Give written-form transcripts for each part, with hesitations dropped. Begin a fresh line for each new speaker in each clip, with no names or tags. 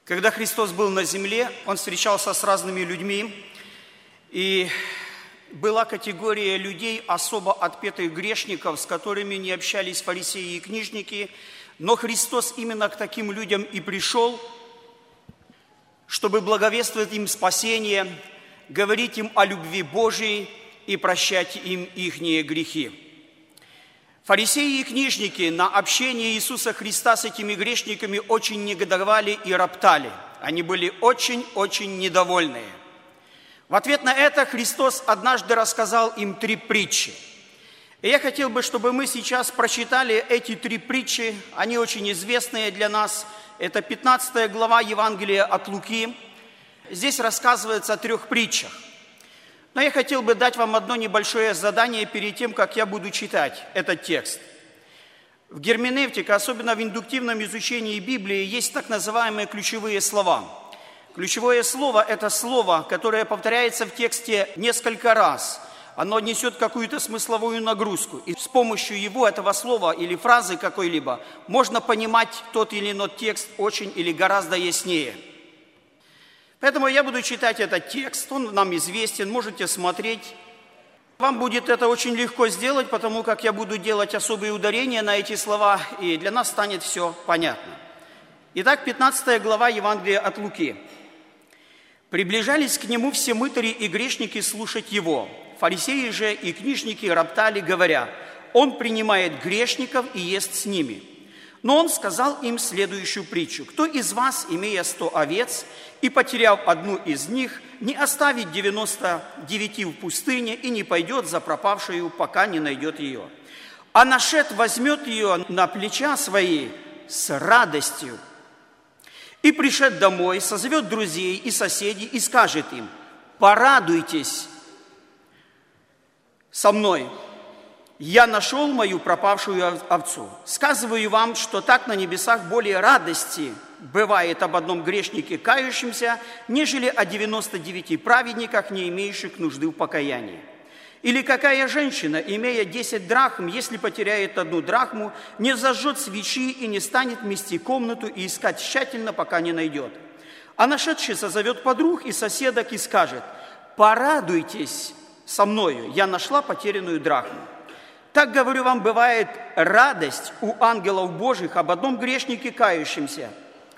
Когда Христос был на земле, Он встречался с разными людьми, и была категория людей, особо отпетых грешников, с которыми не общались фарисеи и книжники, но Христос именно к таким людям и пришел, чтобы благовествовать им спасение, говорить им о любви Божией и прощать им ихние грехи. Фарисеи и книжники на общение Иисуса Христа с этими грешниками очень негодовали и роптали. Они были очень-очень недовольные. В ответ на это Христос однажды рассказал им 3 притчи. И я хотел бы, чтобы мы сейчас прочитали эти 3 притчи. Они очень известные для нас. Это 15 глава Евангелия от Луки. Здесь рассказывается о 3 притчах. Но я хотел бы дать вам одно небольшое задание перед тем, как я буду читать этот текст. В герменевтике, особенно в индуктивном изучении Библии, есть так называемые ключевые слова. Ключевое слово – это слово, которое повторяется в тексте несколько раз. Оно несет какую-то смысловую нагрузку. И с помощью этого слова или фразы какой-либо можно понимать тот или иной текст очень или гораздо яснее. Поэтому я буду читать этот текст, он нам известен, можете смотреть. Вам будет это очень легко сделать, потому как я буду делать особые ударения на эти слова, и для нас станет все понятно. Итак, 15 глава Евангелия от Луки. «Приближались к нему все мытари и грешники слушать его. Фарисеи же и книжники роптали, говоря: он принимает грешников и ест с ними. Но он сказал им следующую притчу: кто из вас, имея 100 овец, и потеряв одну из них, не оставит 99 в пустыне и не пойдет за пропавшую, пока не найдет ее? А нашед возьмет ее на плеча свои с радостью. И пришед домой, созовет друзей и соседей и скажет им: порадуйтесь со мной, я нашел мою пропавшую овцу. Сказываю вам, что так на небесах более радости бывает об одном грешнике кающемся, нежели о 99 праведниках, не имеющих нужды в покаянии. Или какая женщина, имея 10 драхм, если потеряет 1 драхму, не зажжет свечи и не станет мести комнату и искать тщательно, пока не найдет? А нашедший созовет подруг и соседок и скажет: порадуйтесь со мною, я нашла потерянную драхму. Так, говорю вам, бывает радость у ангелов Божьих об одном грешнике кающемся.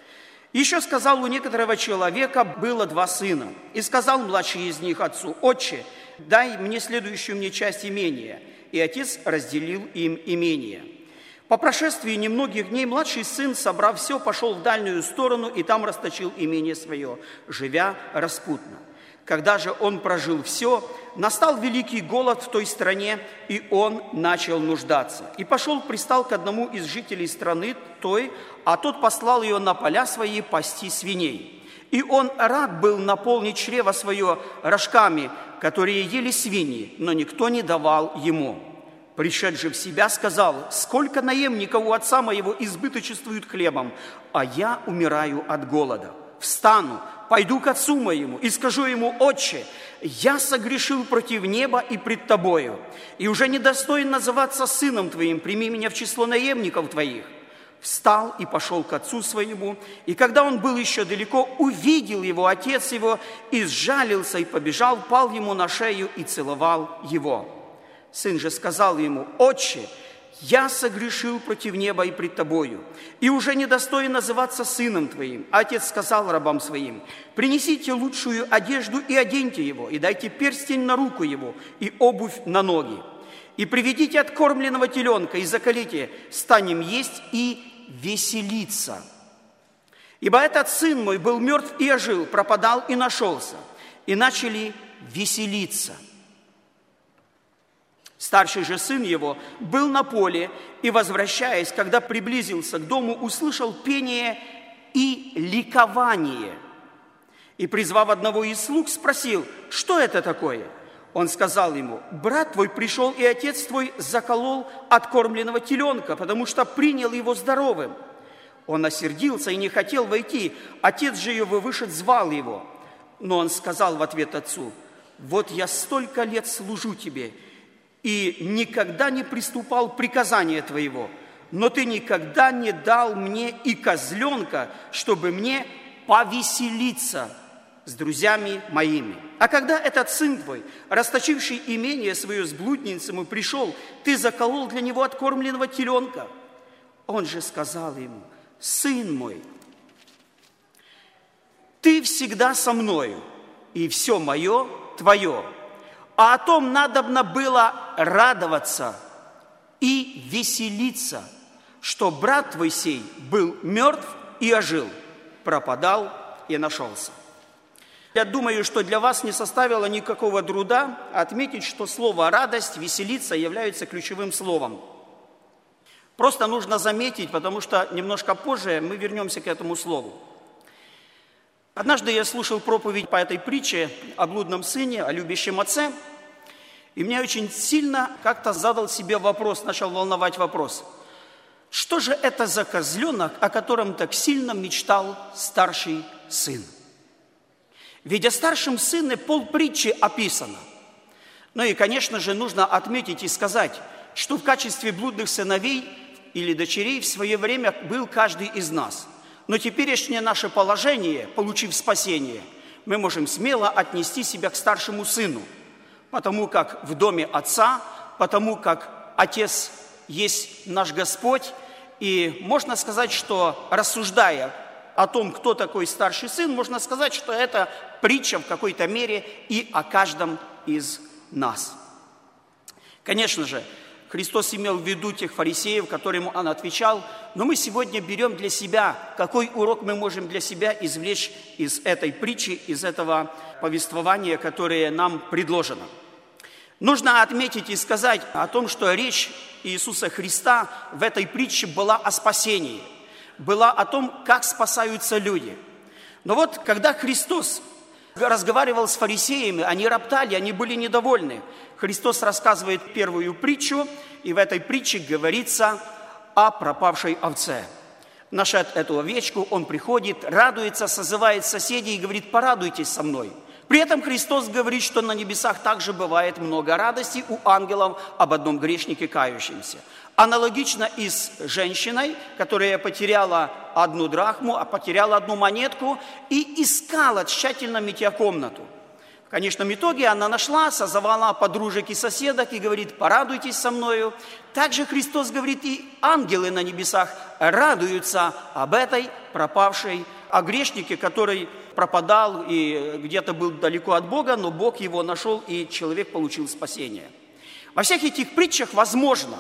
Еще сказал, у некоторого человека было 2 сына. И сказал младший из них отцу: отче, дай мне следующую мне часть имения. И отец разделил им имение. По прошествии немногих дней младший сын, собрав все, пошел в дальнюю сторону и там расточил имение свое, живя распутно. Когда же он прожил все, настал великий голод в той стране, и он начал нуждаться. И пристал к одному из жителей страны той, а тот послал ее на поля свои пасти свиней. И он рад был наполнить чрево свое рожками, которые ели свиньи, но никто не давал ему. Пришед же в себя, сказал: сколько наемников у отца моего избыточествуют хлебом, а я умираю от голода. Встану, пойду к отцу моему и скажу ему: отче, я согрешил против неба и пред тобою, и уже недостоин называться сыном твоим, прими меня в число наемников твоих. Встал и пошел к отцу своему, и когда он был еще далеко, увидел его отец его, и сжалился, и побежал, пал ему на шею и целовал его. Сын же сказал ему: отче, я согрешил против неба и пред тобою, и уже недостоин называться сыном твоим. Отец сказал рабам своим: принесите лучшую одежду и оденьте его, и дайте перстень на руку его, и обувь на ноги. И приведите откормленного теленка, и заколите, станем есть и веселиться. Ибо этот сын мой был мертв и ожил, пропадал и нашелся. И начали веселиться. Старший же сын его был на поле, и, возвращаясь, когда приблизился к дому, услышал пение и ликование. И, призвав одного из слуг, спросил: что это такое? Он сказал ему: брат твой пришел, и отец твой заколол откормленного теленка, потому что принял его здоровым. Он осердился и не хотел войти. Отец же его вышед звал его. Но он сказал в ответ отцу: вот я столько лет служу тебе, и никогда не приступал приказания твоего, но ты никогда не дал мне и козленка, чтобы мне повеселиться с друзьями моими. А когда этот сын твой, расточивший имение свое с блудницами, пришел, ты заколол для него откормленного теленка. Он же сказал ему: сын мой, ты всегда со мною, и все мое твое. А о том надобно было радоваться и веселиться, что брат твой сей был мертв и ожил, пропадал и нашелся. Я думаю, что для вас не составило никакого труда отметить, что слово «радость», «веселиться» является ключевым словом. Просто нужно заметить, потому что немножко позже мы вернемся к этому слову. Однажды я слушал проповедь по этой притче о блудном сыне, о любящем отце, и меня очень сильно как-то задал себе вопрос, начал волновать вопрос. Что же это за козленок, о котором так сильно мечтал старший сын? Ведь о старшем сыне полпритчи описано. Ну и, конечно же, нужно отметить и сказать, что в качестве блудных сыновей или дочерей в свое время был каждый из нас. Но теперешнее наше положение, получив спасение, мы можем смело отнести себя к старшему сыну, потому как в доме отца, потому как отец есть наш Господь. И можно сказать, что рассуждая о том, кто такой старший сын, можно сказать, что это притча в какой-то мере и о каждом из нас. Конечно же, Христос имел в виду тех фарисеев, которым Он отвечал, но мы сегодня берем для себя, какой урок мы можем для себя извлечь из этой притчи, из этого повествования, которое нам предложено. Нужно отметить и сказать о том, что речь Иисуса Христа в этой притче была о спасении, была о том, как спасаются люди. Но вот, когда Христос разговаривал с фарисеями, они роптали, они были недовольны. Христос рассказывает первую притчу, и в этой притче говорится о пропавшей овце. Нашед эту овечку, он приходит, радуется, созывает соседей и говорит: порадуйтесь со мной. При этом Христос говорит, что на небесах также бывает много радости у ангелов об одном грешнике кающемся. Аналогично и с женщиной, которая потеряла одну драхму, а потеряла одну монетку и искала тщательно мытья комнату. В конечном итоге она нашла, созвала подружек и соседок и говорит: порадуйтесь со мною. Также Христос говорит, и ангелы на небесах радуются об этой пропавшей, о грешнике, который пропадал и где-то был далеко от Бога, но Бог его нашел, и человек получил спасение. Во всех этих притчах возможно,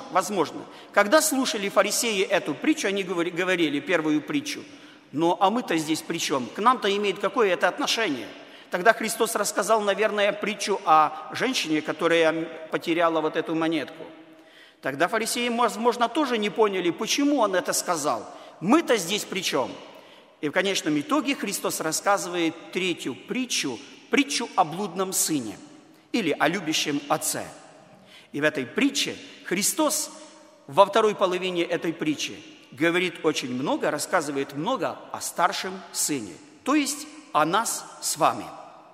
когда слушали фарисеи эту притчу, они говорили первую притчу: ну а мы-то здесь при чем? К нам-то имеет какое это отношение? Тогда Христос рассказал, наверное, притчу о женщине, которая потеряла вот эту монетку. Тогда фарисеи, возможно, тоже не поняли, почему он это сказал. Мы-то здесь при чем? И в конечном итоге Христос рассказывает третью притчу, притчу о блудном сыне или о любящем отце. И в этой притче Христос во второй половине этой притчи говорит очень много, рассказывает много о старшем сыне, то есть о нас с вами.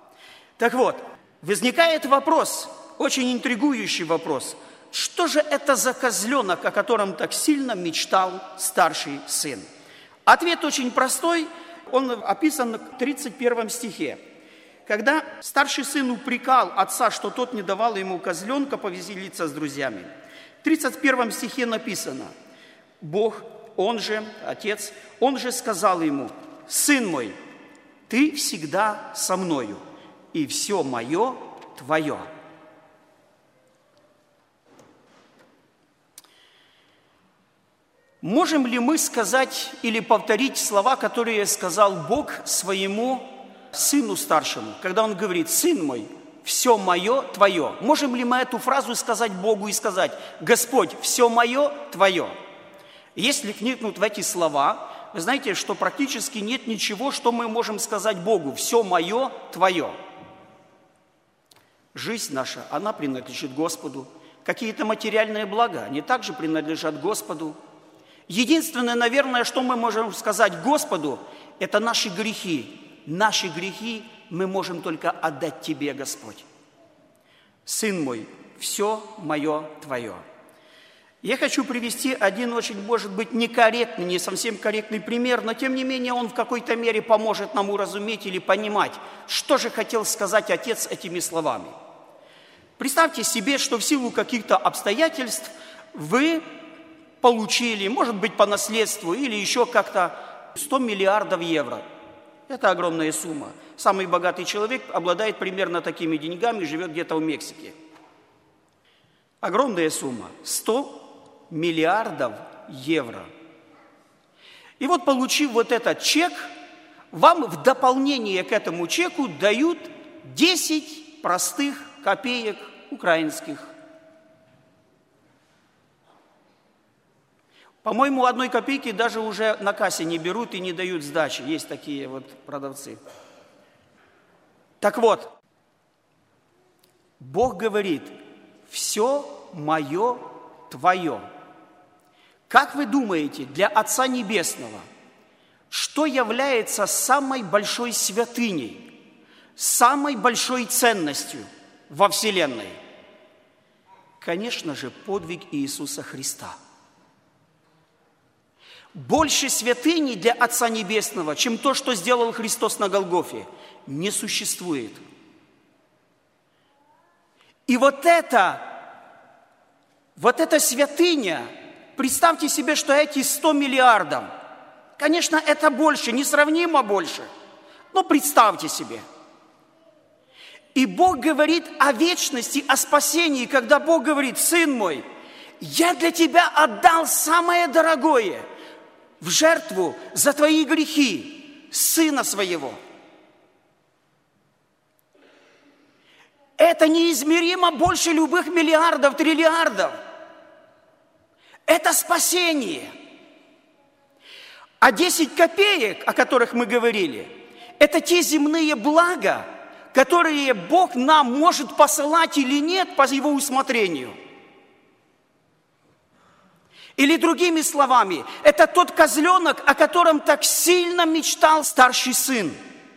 Так вот, возникает вопрос, очень интригующий вопрос: что же это за козленок, о котором так сильно мечтал старший сын? Ответ очень простой, он описан в 31 стихе. Когда старший сын упрекал отца, что тот не давал ему козленка повеселиться с друзьями, в 31 стихе написано: Бог, Он же, Отец, Он же сказал ему: «Сын мой, ты всегда со мною, и все мое твое». Можем ли мы сказать или повторить слова, которые сказал Бог своему сыну старшему, когда он говорит: «Сын мой, все мое твое»? Можем ли мы эту фразу сказать Богу и сказать: «Господь, все мое твое»? Если вникнуть в эти слова, вы знаете, что практически нет ничего, что мы можем сказать Богу: «Все мое твое». Жизнь наша, она принадлежит Господу. Какие-то материальные блага, они также принадлежат Господу. Единственное, наверное, что мы можем сказать Господу, это наши грехи. Наши грехи мы можем только отдать Тебе, Господь. Сын мой, все мое Твое. Я хочу привести один очень, может быть, некорректный, не совсем корректный пример, но тем не менее он в какой-то мере поможет нам уразуметь или понимать, что же хотел сказать Отец этими словами. Представьте себе, что в силу каких-то обстоятельств вы получили, может быть, по наследству или еще как-то 100 миллиардов евро. Это огромная сумма. Самый богатый человек обладает примерно такими деньгами и живет где-то в Мексике. Огромная сумма. 100 миллиардов евро. И вот, получив вот этот чек, вам в дополнение к этому чеку дают 10 простых копеек украинских. По-моему, 1 копейки даже уже на кассе не берут и не дают сдачи. Есть такие вот продавцы. Так вот, Бог говорит: «Все мое твое». Как вы думаете, для Отца Небесного, что является самой большой святыней, самой большой ценностью во Вселенной? Конечно же, подвиг Иисуса Христа. Больше святыни для Отца Небесного, чем то, что сделал Христос на Голгофе, не существует. И вот эта святыня, представьте себе, что эти 100 миллиардов, конечно, это больше, несравнимо больше, но представьте себе. И Бог говорит о вечности, о спасении, когда Бог говорит: «Сын мой, я для тебя отдал самое дорогое в жертву за твои грехи, Сына Своего». Это неизмеримо больше любых миллиардов, триллиардов. Это спасение. А 10 копеек, о которых мы говорили, это те земные блага, которые Бог нам может посылать или нет по Его усмотрению. Или другими словами, это тот козленок, о котором так сильно мечтал старший сын.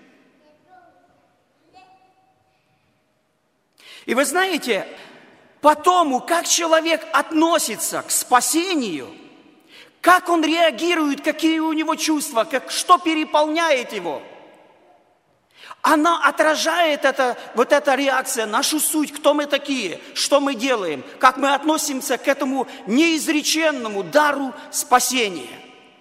И вы знаете, по тому, как человек относится к спасению, как он реагирует, какие у него чувства, что переполняет его, она отражает эта реакция, нашу суть, кто мы такие, что мы делаем, как мы относимся к этому неизреченному дару спасения.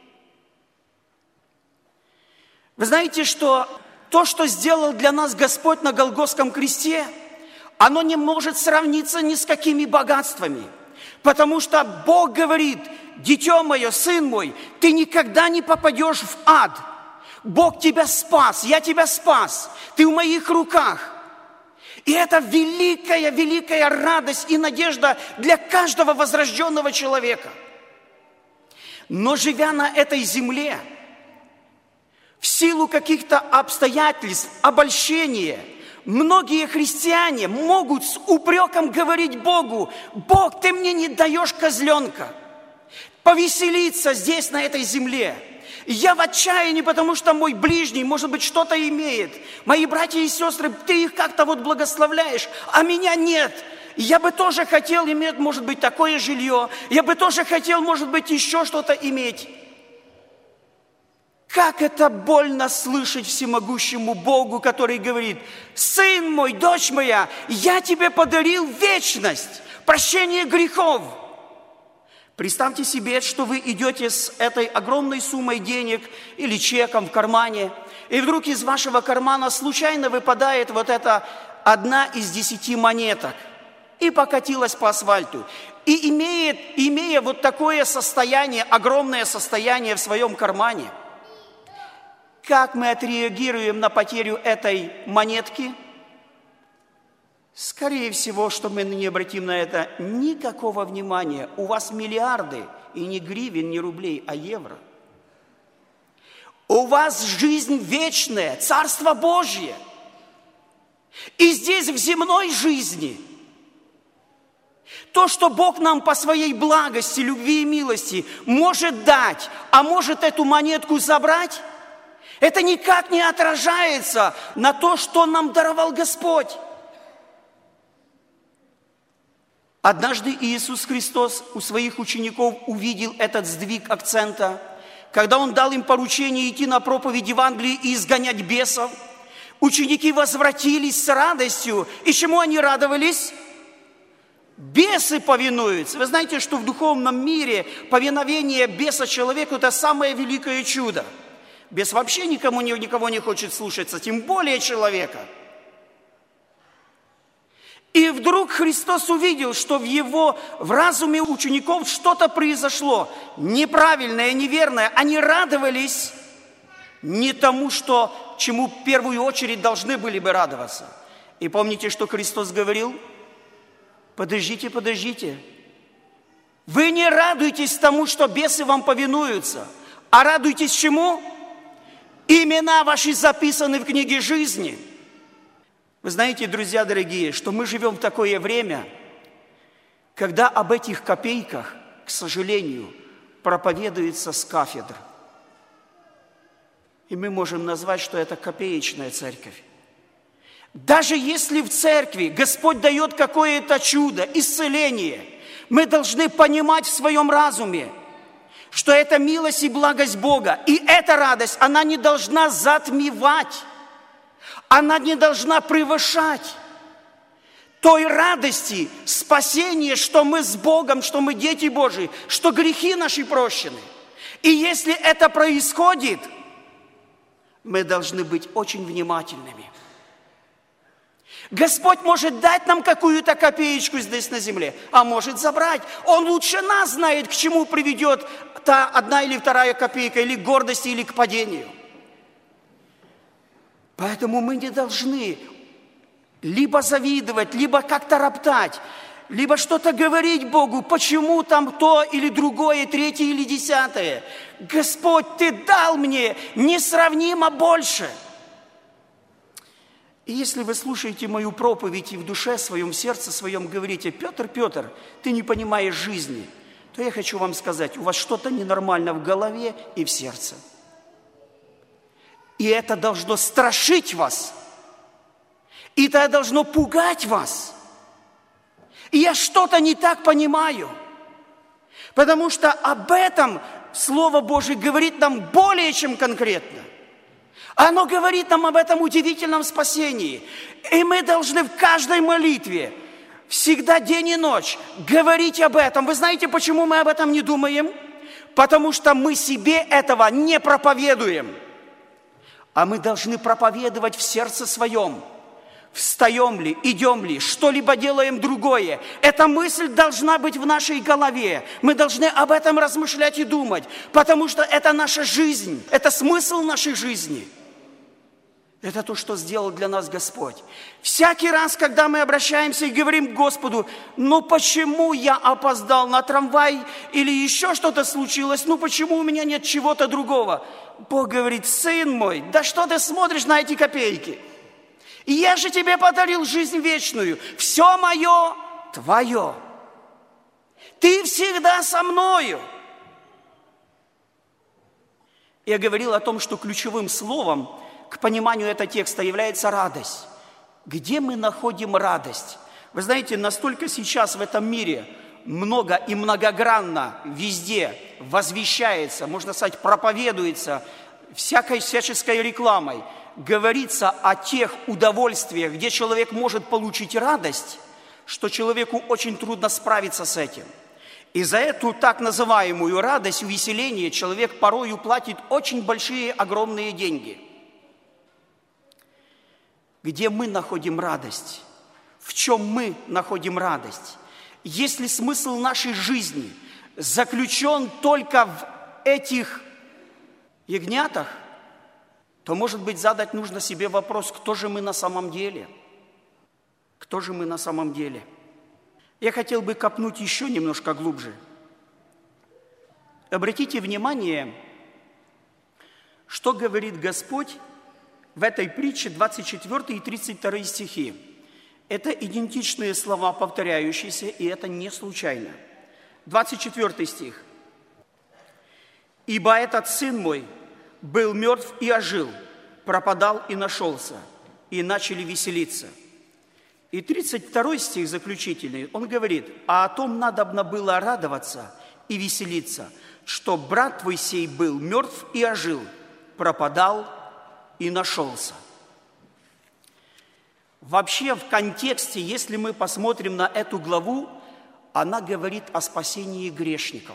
Вы знаете, что то, что сделал для нас Господь на Голгофском кресте, оно не может сравниться ни с какими богатствами. Потому что Бог говорит: «Дитё мое, сын мой, ты никогда не попадешь в ад. Бог тебя спас, я тебя спас, ты в моих руках». И это великая, великая радость и надежда для каждого возрожденного человека. Но живя на этой земле, в силу каких-то обстоятельств, обольщения, многие христиане могут с упреком говорить Богу: «Бог, ты мне не даешь козленка повеселиться здесь, на этой земле. Я в отчаянии, потому что мой ближний, может быть, что-то имеет. Мои братья и сестры, ты их как-то вот благословляешь, а меня нет. Я бы тоже хотел иметь, может быть, такое жилье. Я бы тоже хотел, может быть, еще что-то иметь». Как это больно слышать всемогущему Богу, который говорит: «Сын мой, дочь моя, я тебе подарил вечность, прощение грехов». Представьте себе, что вы идете с этой огромной суммой денег или чеком в кармане, и вдруг из вашего кармана случайно выпадает вот эта 1 из 10 монеток и покатилась по асфальту. И имея вот такое состояние, огромное состояние в своем кармане, как мы отреагируем на потерю этой монетки? Скорее всего, что мы не обратим на это никакого внимания. У вас миллиарды, и не гривен, не рублей, а евро. У вас жизнь вечная, Царство Божье. И здесь, в земной жизни, то, что Бог нам по своей благости, любви и милости может дать, а может эту монетку забрать, это никак не отражается на то, что нам даровал Господь. Однажды Иисус Христос у своих учеников увидел этот сдвиг акцента, когда Он дал им поручение идти на проповедь Евангелия и изгонять бесов. Ученики возвратились с радостью. И чему они радовались? Бесы повинуются. Вы знаете, что в духовном мире повиновение беса человеку – это самое великое чудо. Бес вообще никого не хочет слушаться, тем более человека. И вдруг Христос увидел, что в разуме учеников что-то произошло неправильное, неверное. Они радовались не тому, чему в первую очередь должны были бы радоваться. И помните, что Христос говорил? Подождите. Вы не радуйтесь тому, что бесы вам повинуются, а радуйтесь чему? Имена ваши записаны в книге жизни. Вы знаете, друзья дорогие, что мы живем в такое время, когда об этих копейках, к сожалению, проповедуется с кафедр. И мы можем назвать, что это копеечная церковь. Даже если в церкви Господь дает какое-то чудо, исцеление, мы должны понимать в своем разуме, что это милость и благость Бога. И эта радость, она не должна затмевать, она не должна превышать той радости, спасения, что мы с Богом, что мы дети Божьи, что грехи наши прощены. И если это происходит, мы должны быть очень внимательными. Господь может дать нам какую-то копеечку здесь на земле, а может забрать. Он лучше нас знает, к чему приведет та одна или вторая копейка, или к гордости, или к падению. Поэтому мы не должны либо завидовать, либо как-то роптать, либо что-то говорить Богу, почему там то или другое, третье или десятое. Господь, Ты дал мне несравнимо больше. И если вы слушаете мою проповедь и в душе своем, в сердце своем говорите: Петр, ты не понимаешь жизни, то я хочу вам сказать, у вас что-то ненормально в голове и в сердце. И это должно страшить вас. И это должно пугать вас. И я что-то не так понимаю. Потому что об этом Слово Божие говорит нам более чем конкретно. Оно говорит нам об этом удивительном спасении. И мы должны в каждой молитве, всегда день и ночь, говорить об этом. Вы знаете, почему мы об этом не думаем? Потому что мы себе этого не проповедуем. А мы должны проповедовать в сердце своем. Встаем ли, идем ли, что-либо делаем другое. Эта мысль должна быть в нашей голове. Мы должны об этом размышлять и думать, потому что это наша жизнь, это смысл нашей жизни. Это то, что сделал для нас Господь. Всякий раз, когда мы обращаемся и говорим к Господу: ну почему я опоздал на трамвай или еще что-то случилось, ну почему у меня нет чего-то другого? Бог говорит: сын мой, да что ты смотришь на эти копейки? Я же тебе подарил жизнь вечную. Все мое твое. Ты всегда со мною. Я говорил о том, что ключевым словом к пониманию этого текста является радость. Где мы находим радость? Вы знаете, настолько сейчас в этом мире много и многогранно везде возвещается, можно сказать, проповедуется всяческой рекламой, говорится о тех удовольствиях, где человек может получить радость, что человеку очень трудно справиться с этим. И за эту так называемую радость, увеселение человек порою платит очень большие, огромные деньги. Где мы находим радость? В чем мы находим радость? Если смысл нашей жизни заключен только в этих ягнятах, то, может быть, задать нужно себе вопрос: кто же мы на самом деле? Кто же мы на самом деле? Я хотел бы копнуть еще немножко глубже. Обратите внимание, что говорит Господь в этой притче, 24 и 32 стихи. Это идентичные слова, повторяющиеся, и это не случайно. 24 стих. «Ибо этот сын мой был мертв и ожил, пропадал и нашелся, и начали веселиться. И 32 стих заключительный, он говорит: «А о том надобно было радоваться и веселиться, что брат твой сей был мертв и ожил, пропадал и нашелся». Вообще в контексте, если мы посмотрим на эту главу, она говорит о спасении грешников.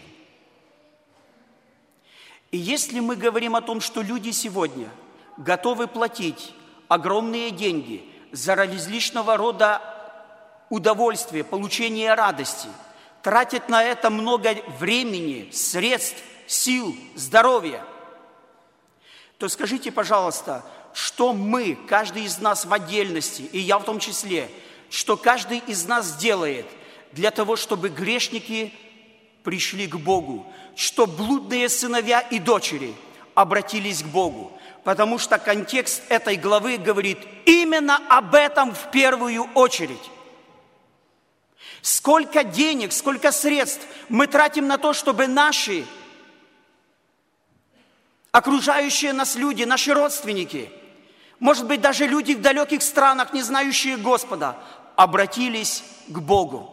И если мы говорим о том, что люди сегодня готовы платить огромные деньги за различного рода удовольствия, получения радости, тратят на это много времени, средств, сил, здоровья, то скажите, пожалуйста, что мы, каждый из нас в отдельности, и я в том числе, что каждый из нас делает для того, чтобы грешники пришли к Богу, чтобы блудные сыновья и дочери обратились к Богу. Потому что контекст этой главы говорит именно об этом в первую очередь. Сколько денег, сколько средств мы тратим на то, чтобы наши окружающие нас люди, наши родственники, может быть, даже люди в далеких странах, не знающие Господа, обратились к Богу.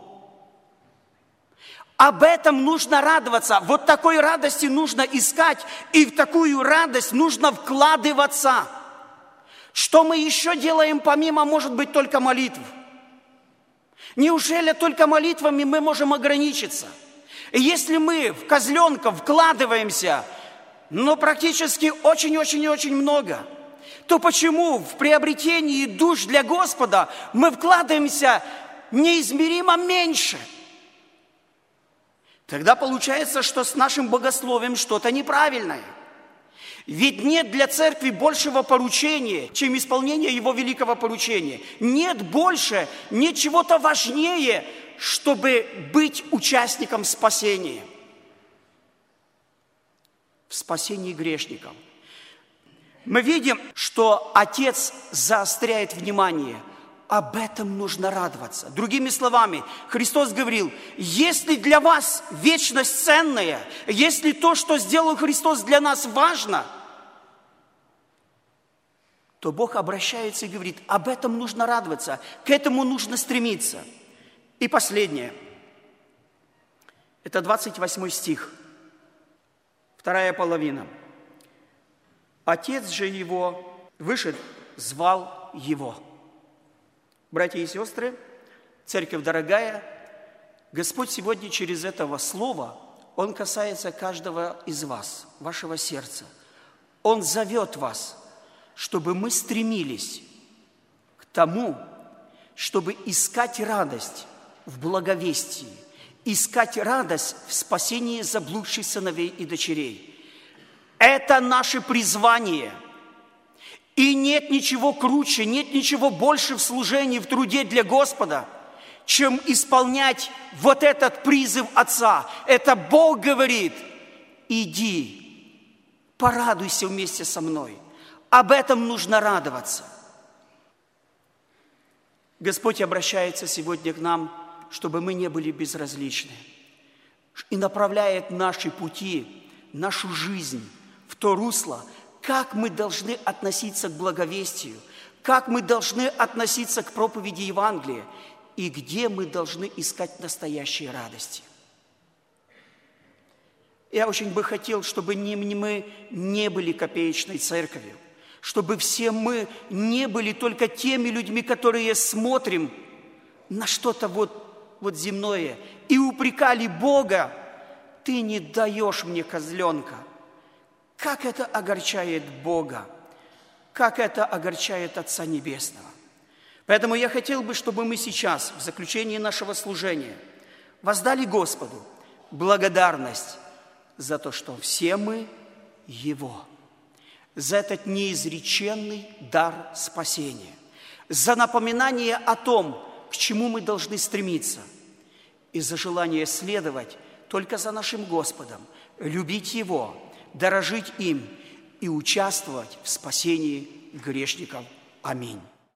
Об этом нужно радоваться. Вот такой радости нужно искать, и в такую радость нужно вкладываться. Что мы еще делаем помимо, может быть, только молитв? Неужели только молитвами мы можем ограничиться? И если мы в козленка вкладываемся, но практически очень-очень-очень много, то почему в приобретении душ для Господа мы вкладываемся неизмеримо меньше? Тогда получается, что с нашим богословием что-то неправильное. Ведь нет для церкви большего поручения, чем исполнение его великого поручения. Нет больше, нет чего-то важнее, чтобы быть участником спасения. В спасении грешников. Мы видим, что Отец заостряет внимание. Об этом нужно радоваться. Другими словами, Христос говорил: если для вас вечность ценная, если то, что сделал Христос для нас, важно, то Бог обращается и говорит: об этом нужно радоваться, к этому нужно стремиться. И последнее. Это 28 стих, вторая половина. Отец же его вышед, звал его. Братья и сестры, церковь дорогая, Господь сегодня через этого слова, Он касается каждого из вас, вашего сердца. Он зовет вас, чтобы мы стремились к тому, чтобы искать радость в благовестии, искать радость в спасении заблудших сыновей и дочерей. Это наше призвание. И нет ничего круче, нет ничего больше в служении, в труде для Господа, чем исполнять вот этот призыв Отца. Это Бог говорит: иди, порадуйся вместе со мной. Об этом нужно радоваться. Господь обращается сегодня к нам, чтобы мы не были безразличны, и направляет наши пути, нашу жизнь в то русло, как мы должны относиться к благовестию, как мы должны относиться к проповеди Евангелия и где мы должны искать настоящие радости. Я очень бы хотел, чтобы мы не были копеечной церковью, чтобы все мы не были только теми людьми, которые смотрим на что-то вот земное и упрекали Бога: ты не даешь мне козленка. Как это огорчает Бога, как это огорчает Отца Небесного. Поэтому я хотел бы, чтобы мы сейчас, в заключении нашего служения, воздали Господу благодарность за то, что все мы Его, за этот неизреченный дар спасения, за напоминание о том, к чему мы должны стремиться, и за желание следовать только за нашим Господом, любить Его, дорожить им и участвовать в спасении грешников. Аминь.